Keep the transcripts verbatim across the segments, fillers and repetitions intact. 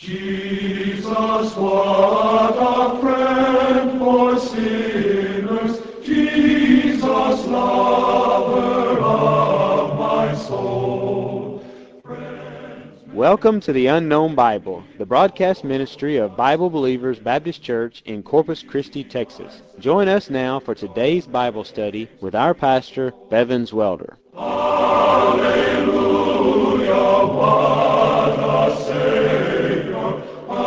Jesus, what a friend for sinners, Jesus, lover of my soul. Welcome to the Unknown Bible, the broadcast ministry of Bible Believers Baptist Church in Corpus Christi, Texas. Join us now for today's Bible study with our pastor, Bevins Welder. Hallelujah, what a Savior.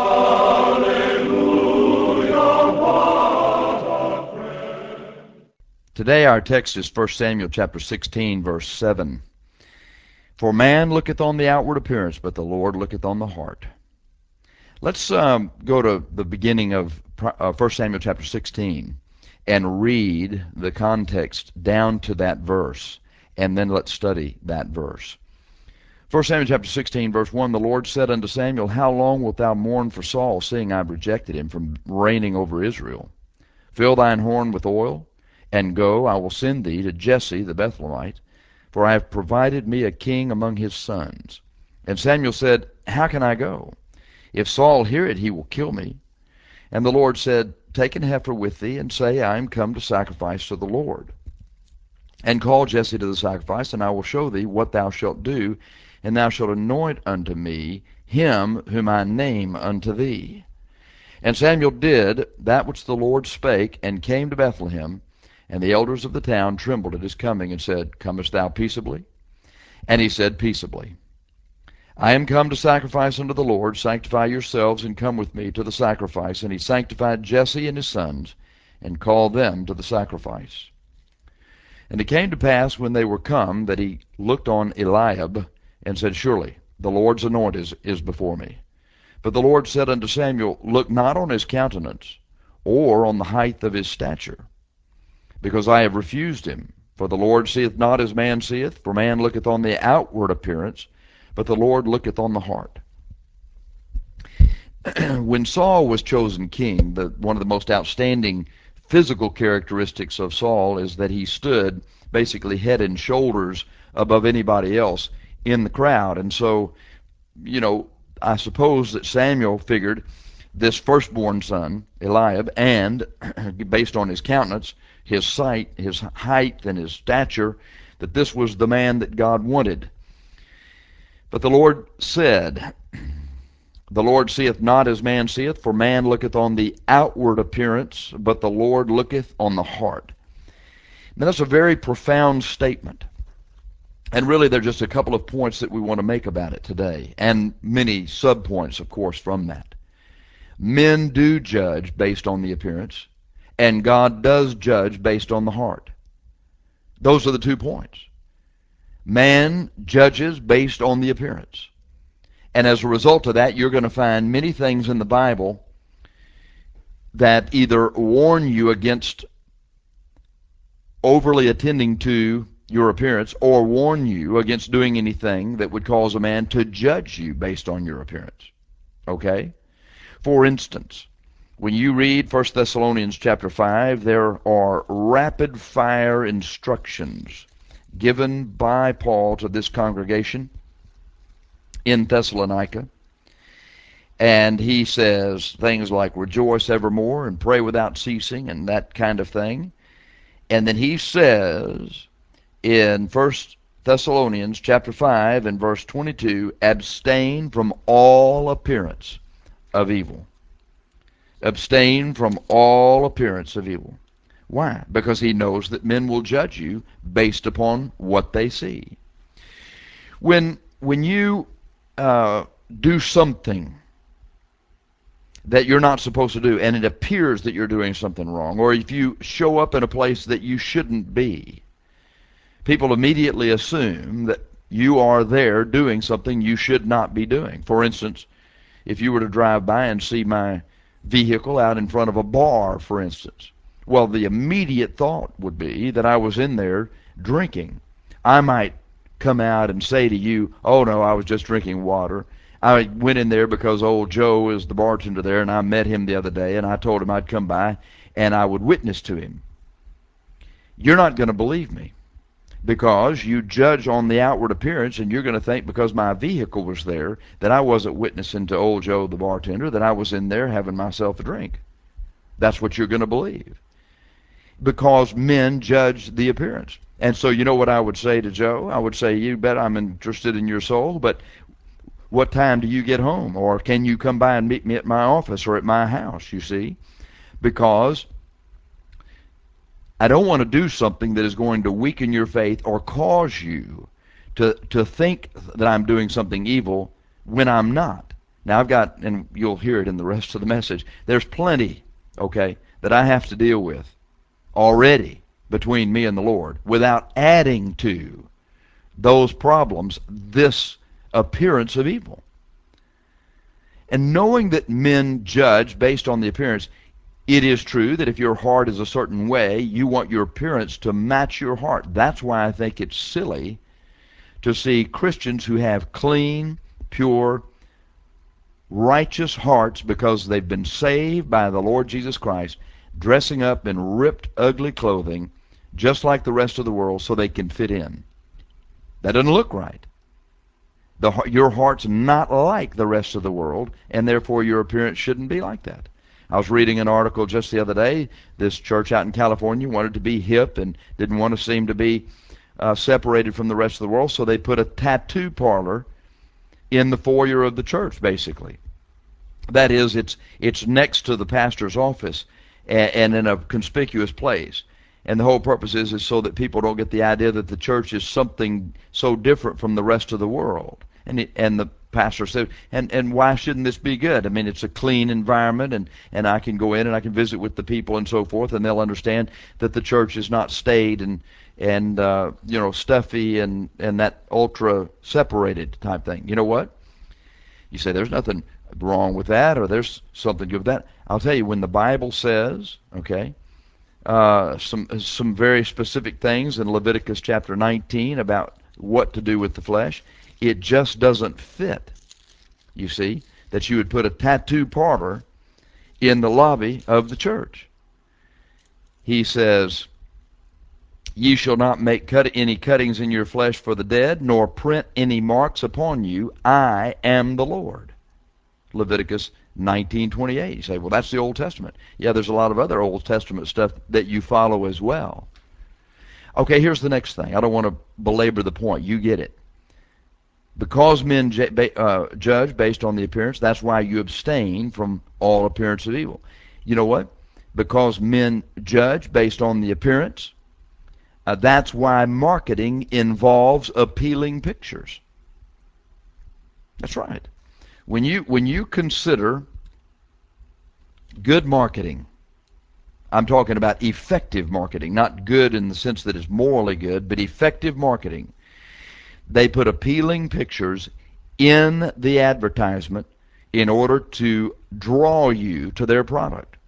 Hallelujah, what a friend. Today our text is First Samuel chapter sixteen, verse seven. For man looketh on the outward appearance, but the Lord looketh on the heart. Let's um, go to the beginning of uh, First Samuel chapter sixteen and read the context down to that verse, and then let's study that verse. First Samuel chapter sixteen, verse one, the Lord said unto Samuel, How long wilt thou mourn for Saul, seeing I have rejected him from reigning over Israel? Fill thine horn with oil, and go, I will send thee to Jesse the Bethlehemite, for I have provided me a king among his sons. And Samuel said, How can I go? If Saul hear it, he will kill me. And the Lord said, Take an heifer with thee, and say, I am come to sacrifice to the Lord. And call Jesse to the sacrifice, and I will show thee what thou shalt do, and thou shalt anoint unto me him whom I name unto thee. And Samuel did that which the Lord spake, and came to Bethlehem. And the elders of the town trembled at his coming, and said, Comest thou peaceably? And he said, Peaceably. I am come to sacrifice unto the Lord. Sanctify yourselves, and come with me to the sacrifice. And he sanctified Jesse and his sons, and called them to the sacrifice. And it came to pass, when they were come, that he looked on Eliab, and said, Surely the Lord's anointed is, is before me. But the Lord said unto Samuel, Look not on his countenance, or on the height of his stature, because I have refused him. For the Lord seeth not as man seeth, for man looketh on the outward appearance, but the Lord looketh on the heart. When Saul was chosen king, the, one of the most outstanding physical characteristics of Saul is that he stood basically head and shoulders above anybody else in the crowd. And so, you know, I suppose that Samuel figured this firstborn son, Eliab, and based on his countenance, his sight, his height, and his stature, that this was the man that God wanted. But the Lord said, The Lord seeth not as man seeth, for man looketh on the outward appearance, but the Lord looketh on the heart. Now that's a very profound statement. And really there are just a couple of points that we want to make about it today, and many sub-points, of course, from that. Men do judge based on the appearance, and God does judge based on the heart. Those are the two points. Man judges based on the appearance. And as a result of that, you're going to find many things in the Bible that either warn you against overly attending to your appearance, or warn you against doing anything that would cause a man to judge you based on your appearance. Okay? For instance, when you read First Thessalonians chapter five, there are rapid fire instructions given by Paul to this congregation in Thessalonica. And he says things like rejoice evermore and pray without ceasing and that kind of thing. And then he says in First Thessalonians chapter five and verse twenty-two, abstain from all appearance of evil. Abstain from all appearance of evil. Why? Because he knows that men will judge you based upon what they see. When when you uh, do something that you're not supposed to do, and it appears that you're doing something wrong, or if you show up in a place that you shouldn't be, people immediately assume that you are there doing something you should not be doing. For instance, if you were to drive by and see my vehicle out in front of a bar, for instance, well, the immediate thought would be that I was in there drinking. I might come out and say to you, oh no, I was just drinking water. I went in there because old Joe is the bartender there, and I met him the other day, and I told him I'd come by and I would witness to him. You're not going to believe me. because you judge on the outward appearance, and you're going to think because my vehicle was there that I wasn't witnessing to old Joe the bartender, that I was in there having myself a drink. That's what you're going to believe, because men judge the appearance. And so you know what I would say to Joe? I would say, you bet I'm interested in your soul, but what time do you get home? Or can you come by and meet me at my office or at my house, you see? Because I don't want to do something that is going to weaken your faith or cause you to, to think that I'm doing something evil when I'm not. Now I've got, and you'll hear it in the rest of the message, there's plenty, okay, that I have to deal with already between me and the Lord without adding to those problems this appearance of evil. And knowing that men judge based on the appearance, it is true that if your heart is a certain way, you want your appearance to match your heart. That's why I think it's silly to see Christians who have clean, pure, righteous hearts because they've been saved by the Lord Jesus Christ, dressing up in ripped, ugly clothing just like the rest of the world so they can fit in. That doesn't look right. The, your heart's not like the rest of the world, and therefore your appearance shouldn't be like that. I was reading an article just the other day. This church out in California wanted to be hip and didn't want to seem to be uh, separated from the rest of the world, so they put a tattoo parlor in the foyer of the church, basically. That is, it's it's next to the pastor's office and, and in a conspicuous place. And the whole purpose is, is so that people don't get the idea that the church is something so different from the rest of the world. And it, and the pastor said, and, and why shouldn't this be good? I mean, it's a clean environment, and, and I can go in and I can visit with the people and so forth, and they'll understand that the church is not staid and, and uh, you know, stuffy and, and that ultra separated type thing. You know what? You say there's nothing wrong with that, or there's something good with that. I'll tell you, when the Bible says, okay, uh, some some very specific things in Leviticus chapter nineteen about what to do with the flesh, it just doesn't fit, you see, that you would put a tattoo parlor in the lobby of the church. He says, ye shall not make cut any cuttings in your flesh for the dead, nor print any marks upon you. I am the Lord. Leviticus nineteen twenty-eight. You say, well, that's the Old Testament. Yeah, there's a lot of other Old Testament stuff that you follow as well. Okay, here's the next thing. I don't want to belabor the point. You get it. Because men ju- uh, judge based on the appearance, that's why you abstain from all appearance of evil. You know what? Because men judge based on the appearance, uh, that's why marketing involves appealing pictures. That's right. When you when you consider good marketing, I'm talking about effective marketing, not good in the sense that it's morally good, but effective marketing. They put appealing pictures in the advertisement in order to draw you to their product.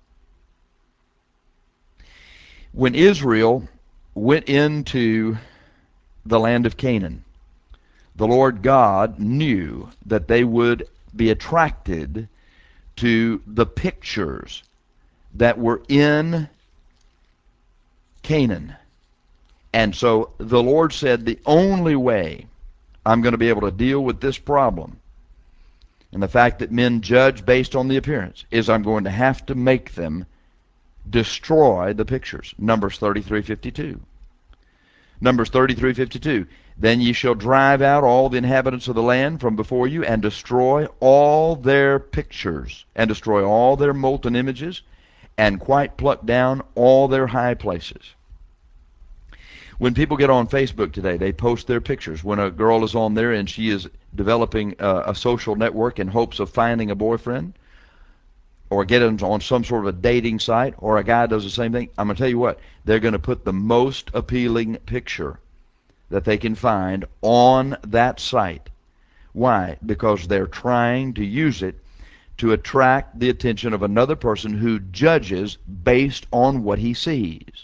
When Israel went into the land of Canaan, the Lord God knew that they would be attracted to the pictures that were in Canaan. And so the Lord said, the only way I'm going to be able to deal with this problem and the fact that men judge based on the appearance is I'm going to have to make them destroy the pictures. Numbers thirty-three fifty-two. Numbers thirty-three fifty-two. Then ye shall drive out all the inhabitants of the land from before you, and destroy all their pictures, and destroy all their molten images, and quite pluck down all their high places. When people get on Facebook today, they post their pictures. When a girl is on there and she is developing a, a social network in hopes of finding a boyfriend, or getting on some sort of a dating site, or a guy does the same thing, I'm going to tell you what, they're going to put the most appealing picture that they can find on that site. Why? Because they're trying to use it to attract the attention of another person who judges based on what he sees.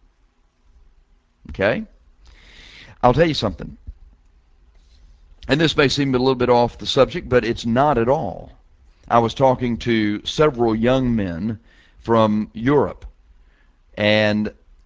Okay? I'll tell you something. And this may seem a little bit off the subject, but it's not at all. I was talking to several young men from Europe, and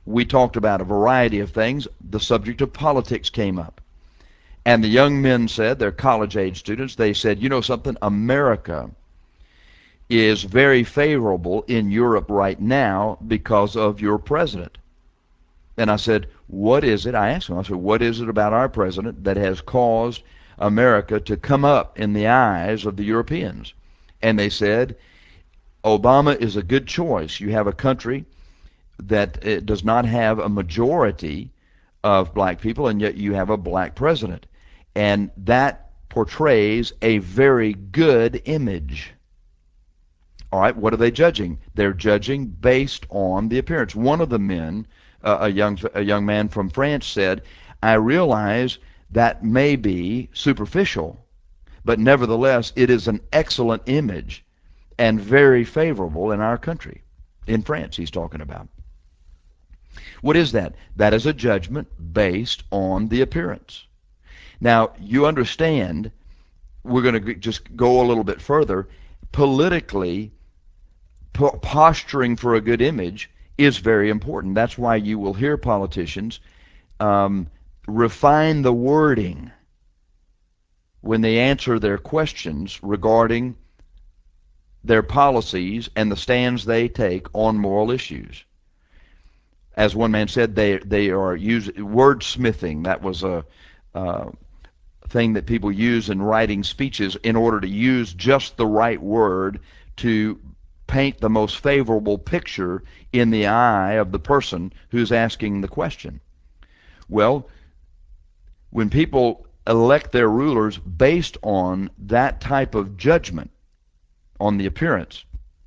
we talked about a variety of things. The subject of politics came up. And the young men said, they're college-age students, they said, you know something, America is very favorable in Europe right now because of your president. And I said, what is it? I asked them, I said, what is it about our president that has caused America to come up in the eyes of the Europeans? And they said, Obama is a good choice. You have a country that it does not have a majority of black people, and yet you have a black president. And that portrays a very good image. All right, what are they judging? They're judging based on the appearance. One of the men, uh, a young a young man from France, said, I realize that may be superficial, but nevertheless it is an excellent image and very favorable in our country. In France, he's talking about. What is that? That is a judgment based on the appearance. Now, you understand, we're going to just go a little bit further. Politically, posturing for a good image is very important. That's why you will hear politicians um, refine the wording when they answer their questions regarding their policies and the stands they take on moral issues. As one man said, they they are using wordsmithing. That was a uh, thing that people use in writing speeches in order to use just the right word to paint the most favorable picture in the eye of the person who's asking the question. Well, when people elect their rulers based on that type of judgment, on the appearance,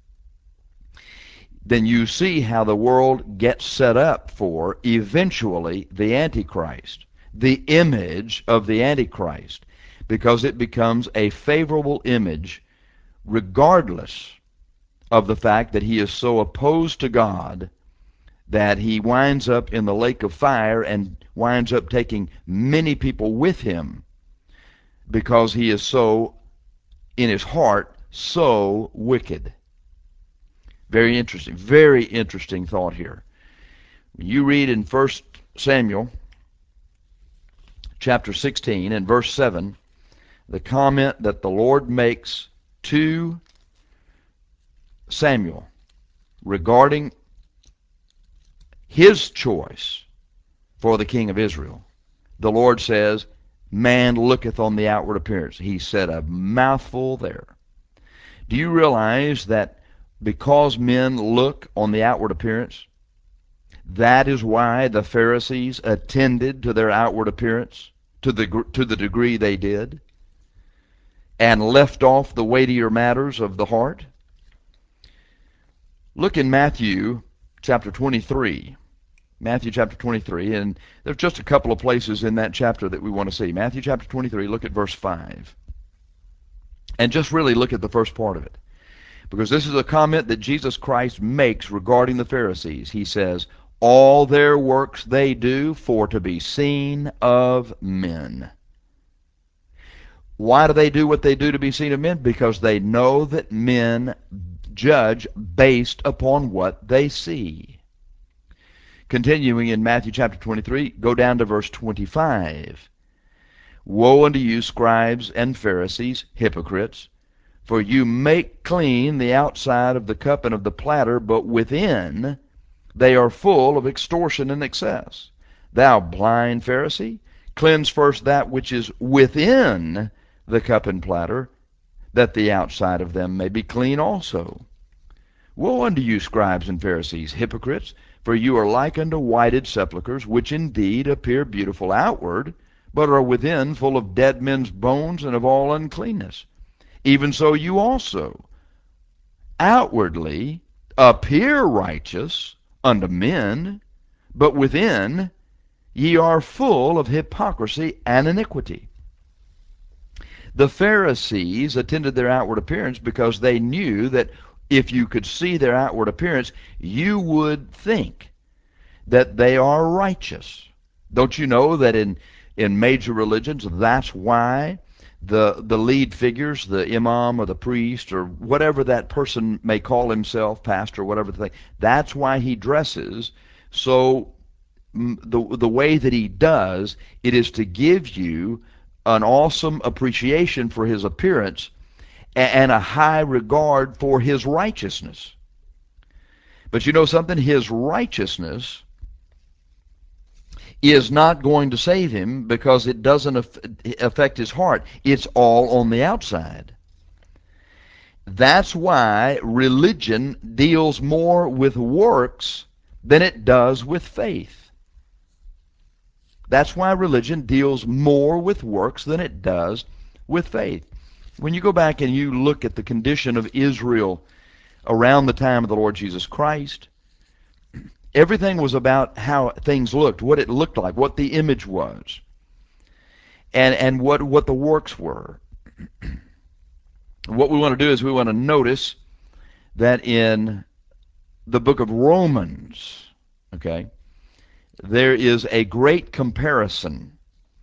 then you see how the world gets set up for eventually the Antichrist, the image of the Antichrist, because it becomes a favorable image regardless of the fact that he is so opposed to God that he winds up in the lake of fire and winds up taking many people with him because he is so, in his heart, so wicked. Very interesting, very interesting thought here. You read in First Samuel chapter sixteen and verse seven, the comment that the Lord makes to Samuel regarding his choice for the king of Israel. The Lord says, man looketh on the outward appearance. He said a mouthful there. Do you realize that because men look on the outward appearance, that is why the Pharisees attended to their outward appearance to the, to the degree they did, and left off the weightier matters of the heart? Look in Matthew chapter twenty-three. Matthew chapter twenty-three, and there's just a couple of places in that chapter that we want to see. Matthew chapter twenty-three, look at verse five. And just really look at the first part of it, because this is a comment that Jesus Christ makes regarding the Pharisees. He says, all their works they do for to be seen of men. Why do they do what they do to be seen of men? Because they know that men judge based upon what they see. Continuing in Matthew chapter twenty-three, go down to verse twenty-five. Woe unto you, scribes and Pharisees, hypocrites, for you make clean the outside of the cup and of the platter, but within they are full of extortion and excess. Thou blind Pharisee, cleanse first that which is within the cup and platter, that the outside of them may be clean also. Woe unto you, scribes and Pharisees, hypocrites, for you are like unto whited sepulchres, which indeed appear beautiful outward, but are within full of dead men's bones and of all uncleanness. Even so you also outwardly appear righteous unto men, but within ye are full of hypocrisy and iniquity. The Pharisees attended their outward appearance because they knew that if you could see their outward appearance, you would think that they are righteous. Don't you know that in, in major religions, that's why the, the lead figures, the imam or the priest or whatever that person may call himself, pastor, whatever the thing, that's why he dresses So the, the way that he does, it is to give you an awesome appreciation for his appearance and a high regard for his righteousness. But you know something? His righteousness is not going to save him because it doesn't affect his heart. It's all on the outside. That's why religion deals more with works than it does with faith. That's why religion deals more with works than it does with faith. When you go back and you look at the condition of Israel around the time of the Lord Jesus Christ, everything was about how things looked, what it looked like, what the image was, and, and what, what the works were. What we want to do is we want to notice that in the book of Romans, okay, there is a great comparison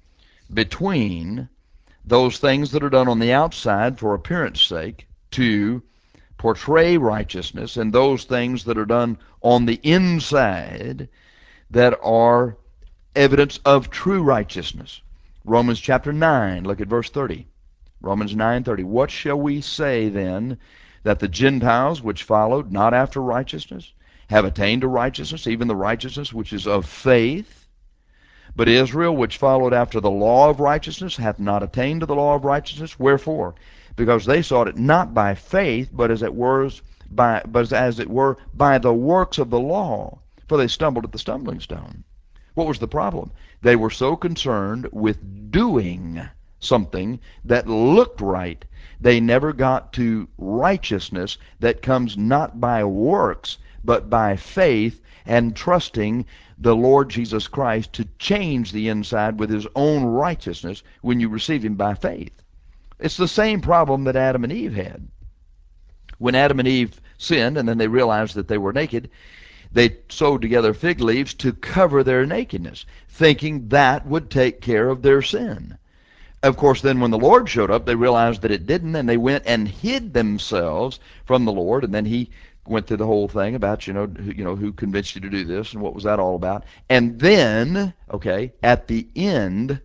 between those things that are done on the outside for appearance sake to portray righteousness and those things that are done on the inside that are evidence of true righteousness. Romans chapter nine, look at verse thirty. Romans nine thirty. What shall we say then, that the Gentiles which followed not after righteousness have attained to righteousness, even the righteousness which is of faith? But Israel, which followed after the law of righteousness, hath not attained to the law of righteousness. Wherefore? Because they sought it not by faith, but as it were by, but as it were by the works of the law. For they stumbled at the stumbling stone. What was the problem? They were so concerned with doing something that looked right, they never got to righteousness that comes not by works, but by faith and trusting the Lord Jesus Christ to change the inside with his own righteousness when you receive him by faith. It's the same problem that Adam and Eve had. When Adam and Eve sinned and then they realized that they were naked, they sewed together fig leaves to cover their nakedness, thinking that would take care of their sin. Of course, then when the Lord showed up, they realized that it didn't, and they went and hid themselves from the Lord, and then he went through the whole thing about, you know, who, you know, who convinced you to do this, and what was that all about. And then, okay, at the end,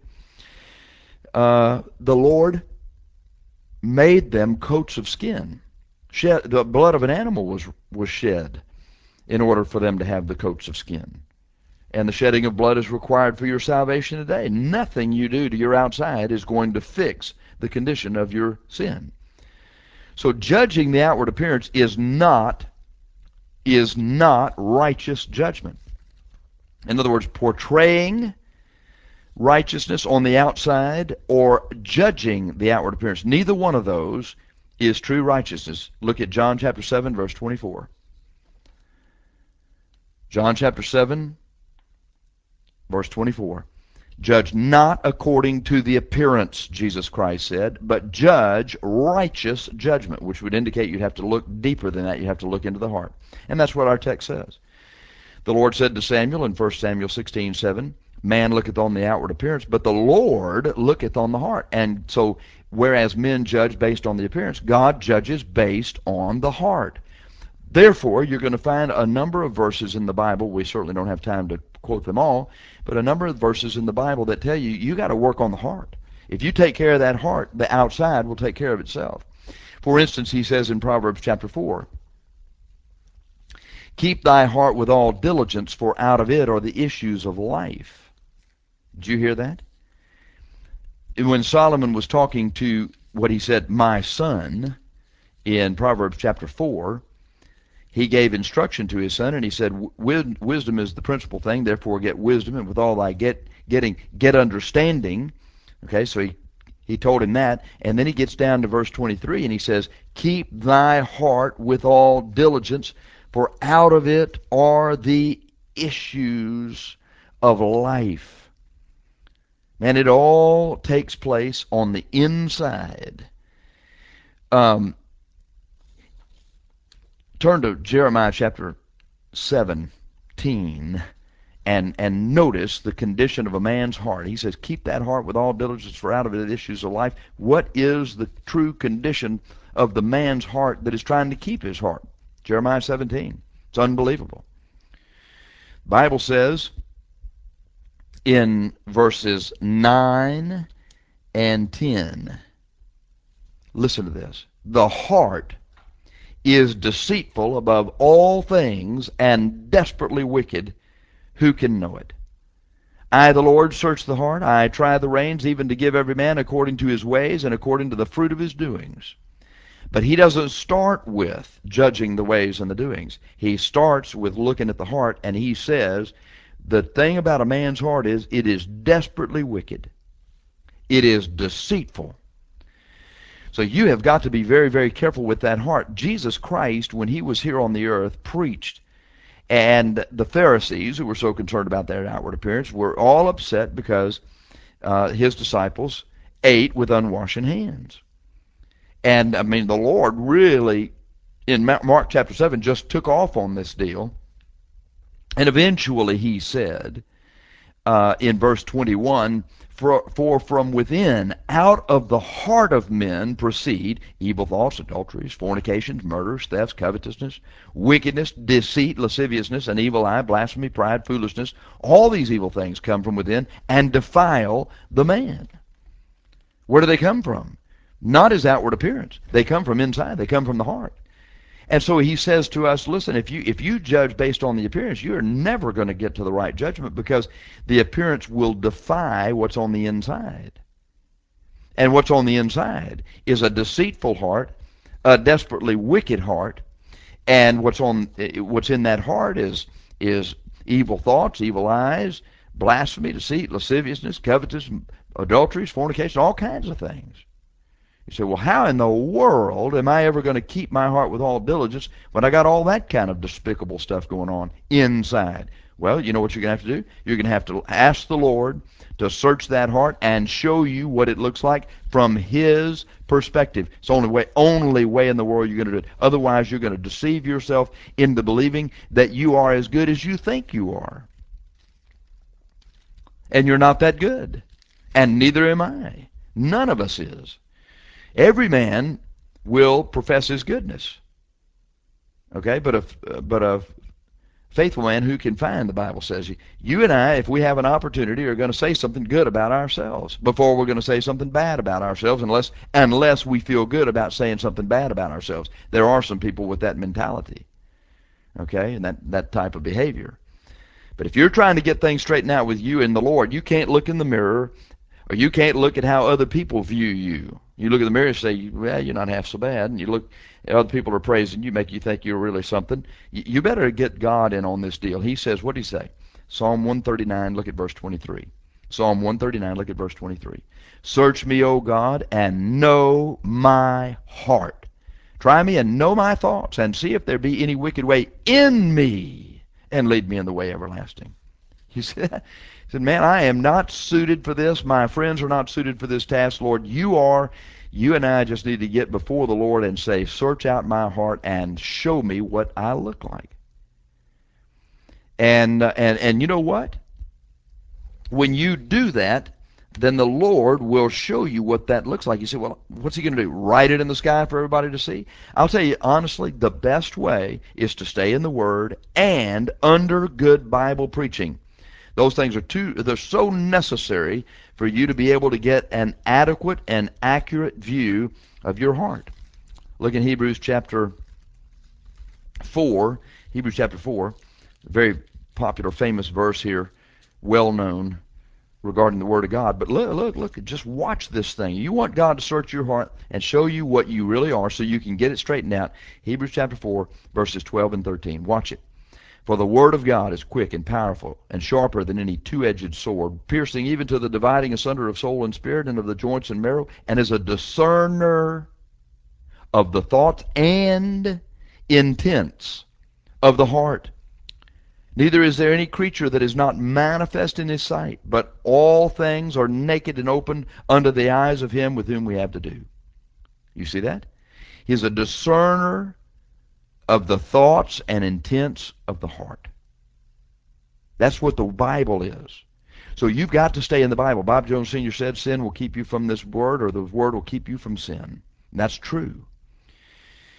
uh, the Lord made them coats of skin. Shed, the blood of an animal was, was shed in order for them to have the coats of skin. And the shedding of blood is required for your salvation today. Nothing you do to your outside is going to fix the condition of your sin. So judging the outward appearance is not is not righteous judgment. In other words, portraying righteousness on the outside or judging the outward appearance, neither one of those is true righteousness. Look at John chapter seven, verse twenty-four. John chapter seven, verse twenty-four. Judge not according to the appearance, Jesus Christ said, but judge righteous judgment, which would indicate you'd have to look deeper than that. You have to look into the heart. And that's what our text says. The Lord said to Samuel in First Samuel sixteen seven, man looketh on the outward appearance, but the Lord looketh on the heart. And so, whereas men judge based on the appearance, God judges based on the heart. Therefore, you're going to find a number of verses in the Bible. We certainly don't have time to quote them all, but a number of verses in the Bible that tell you you got to work on the heart. If you take care of that heart, the outside will take care of itself. For instance, he says in Proverbs chapter four, keep thy heart with all diligence, for out of it are the issues of life. Did you hear that? When Solomon was talking to what he said, my son, in Proverbs chapter four, he gave instruction to his son, and he said, wisdom is the principal thing, therefore get wisdom, and with all thy get, getting, get understanding. Okay, so he, he told him that, and then he gets down to verse twenty-three, and he says, keep thy heart with all diligence, for out of it are the issues of life. Man, it all takes place on the inside. Um, turn to Jeremiah chapter seventeen and and notice the condition of a man's heart. He says, keep that heart with all diligence, for out of it issues of life. What is the true condition of the man's heart that is trying to keep his heart? Jeremiah seventeen. It's unbelievable. Bible says in verses nine and ten, listen to this. The heart is deceitful above all things and desperately wicked. Who can know it? I, the Lord, search the heart. I try the reins, even to give every man according to his ways and according to the fruit of his doings. But he doesn't start with judging the ways and the doings. He starts with looking at the heart, and he says, the thing about a man's heart is it is desperately wicked. It is deceitful. So you have got to be very, very careful with that heart. Jesus Christ, when he was here on the earth, preached, and the Pharisees, who were so concerned about their outward appearance, were all upset because uh, his disciples ate with unwashen hands. And, I mean, the Lord really, in Mark chapter seven, just took off on this deal. And eventually he said, uh, in verse twenty-one, for, for from within, out of the heart of men proceed evil thoughts, adulteries, fornications, murders, thefts, covetousness, wickedness, deceit, lasciviousness, an evil eye, blasphemy, pride, foolishness. All these evil things come from within and defile the man. Where do they come from? Not his outward appearance. They come from inside. They come from the heart. And so he says to us, listen, if you if you judge based on the appearance, you're never going to get to the right judgment, because the appearance will defy what's on the inside. And what's on the inside is a deceitful heart, a desperately wicked heart, and what's on what's in that heart is is evil thoughts, evil eyes, blasphemy, deceit, lasciviousness, covetousness, adulteries, fornication, all kinds of things. You say, well, how in the world am I ever going to keep my heart with all diligence when I got all that kind of despicable stuff going on inside? Well, you know what you're going to have to do? You're going to have to ask the Lord to search that heart and show you what it looks like from his perspective. It's the only way, only way in the world you're going to do it. Otherwise, you're going to deceive yourself into believing that you are as good as you think you are. And you're not that good. And neither am I. None of us is. Every man will profess his goodness. Okay, but a, but a faithful man who can find, the Bible says. You and I, if we have an opportunity, are going to say something good about ourselves before we're going to say something bad about ourselves, unless, unless we feel good about saying something bad about ourselves. There are some people with that mentality, okay, and that, that type of behavior. But if you're trying to get things straightened out with you and the Lord, you can't look in the mirror, or you can't look at how other people view you. You look in the mirror and say, well, you're not half so bad. And you look, other people are praising you, make you think you're really something. You better get God in on this deal. He says, what did he say? Psalm one thirty-nine, look at verse twenty-three. Psalm one thirty-nine, look at verse twenty-three. Search me, O God, and know my heart. Try me and know my thoughts, and see if there be any wicked way in me, and lead me in the way everlasting. He said, he said, man, I am not suited for this. My friends are not suited for this task. Lord, you are. You and I just need to get before the Lord and say, search out my heart and show me what I look like. And, uh, and, and you know what? When you do that, then the Lord will show you what that looks like. You say, well, what's he going to do? Write it in the sky for everybody to see? I'll tell you, honestly, the best way is to stay in the Word and under good Bible preaching. Those things are too, they're so necessary for you to be able to get an adequate and accurate view of your heart. Look in Hebrews chapter four. Hebrews chapter four, a very popular, famous verse here, well known regarding the Word of God. But look, look, look, just watch this thing. You want God to search your heart and show you what you really are so you can get it straightened out. Hebrews chapter four, verses twelve and thirteen. Watch it. For the word of God is quick and powerful and sharper than any two-edged sword, piercing even to the dividing asunder of soul and spirit and of the joints and marrow, and is a discerner of the thoughts and intents of the heart. Neither is there any creature that is not manifest in his sight, but all things are naked and open under the eyes of him with whom we have to do. You see that? He's a discerner of the thoughts and intents of the heart. That's what the Bible is. So you've got to stay in the Bible. Bob Jones Senior said sin will keep you from this word, or the word will keep you from sin. And that's true.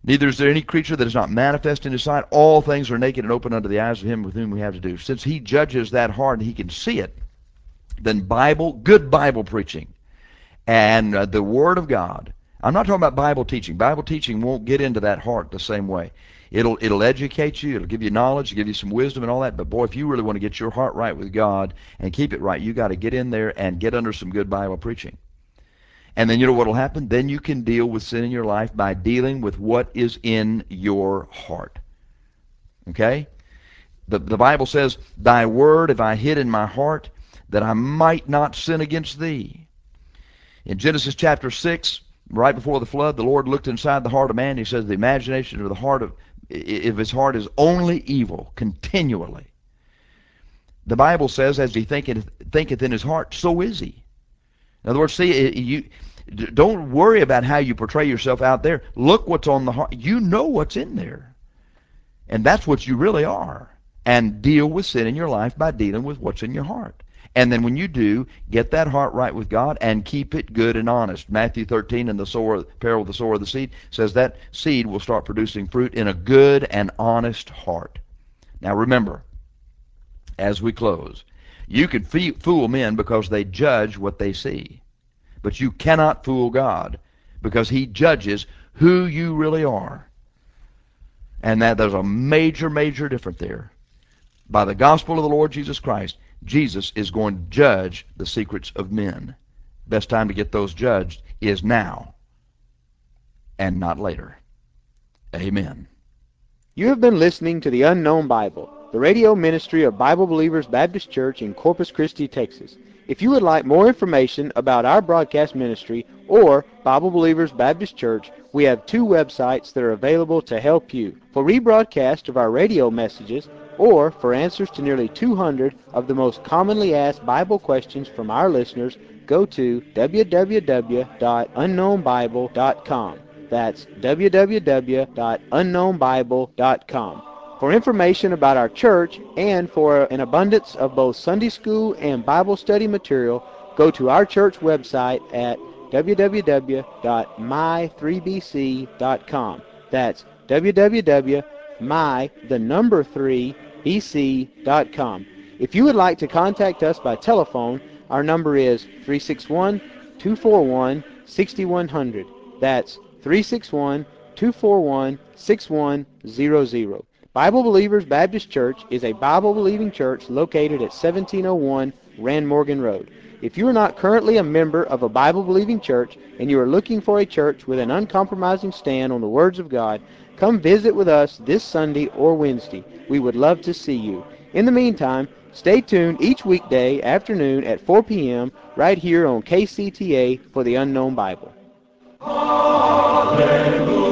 Neither is there any creature that is not manifest in his sight. All things are naked and open unto the eyes of him with whom we have to do. Since he judges that heart and he can see it, then Bible, good Bible preaching, and uh, the Word of God. I'm not talking about Bible teaching. Bible teaching won't get into that heart the same way. It'll it'll educate you. It'll give you knowledge, give you some wisdom and all that. But boy, if you really want to get your heart right with God and keep it right, you got to get in there and get under some good Bible preaching. And then you know what will happen? Then you can deal with sin in your life by dealing with what is in your heart. Okay? The, the Bible says, Thy word have I hid in my heart, that I might not sin against thee. In Genesis chapter six, right before the flood, the Lord looked inside the heart of man. He says, the imagination of the heart of, if his heart is only evil, continually. The Bible says, as he thinketh, thinketh in his heart, so is he. In other words, see, you don't worry about how you portray yourself out there. Look what's on the heart. You know what's in there. And that's what you really are. And deal with sin in your life by dealing with what's in your heart. And then when you do, get that heart right with God and keep it good and honest. Matthew thirteen in the sower, parable of the sower of the seed says that seed will start producing fruit in a good and honest heart. Now remember, as we close, you can fool men because they judge what they see. But you cannot fool God because he judges who you really are. And that there's a major, major difference there. By the gospel of the Lord Jesus Christ, Jesus is going to judge the secrets of men. Best time to get those judged is now and not later. Amen. You have been listening to The Unknown Bible, the radio ministry of Bible Believers Baptist Church in Corpus Christi, Texas. If you would like more information about our broadcast ministry or Bible Believers Baptist Church, we have two websites that are available to help you. For rebroadcast of our radio messages or for answers to nearly two hundred of the most commonly asked Bible questions from our listeners, go to w w w dot unknown bible dot com. That's w w w dot unknown bible dot com. For information about our church and for an abundance of both Sunday school and Bible study material, go to our church website at w w w dot my three b c dot com. That's w w w dot my the number three b c dot com. If you would like to contact us by telephone, our number is three six one, two four one, six one zero zero. That's three six one, two four one, six one zero zero. Bible Believers Baptist Church is a Bible-believing church located at seventeen oh one Rand Morgan Road. If you are not currently a member of a Bible-believing church and you are looking for a church with an uncompromising stand on the words of God, come visit with us this Sunday or Wednesday. We would love to see you. In the meantime, stay tuned each weekday afternoon at four p m right here on K C T A for the Unknown Bible. Hallelujah.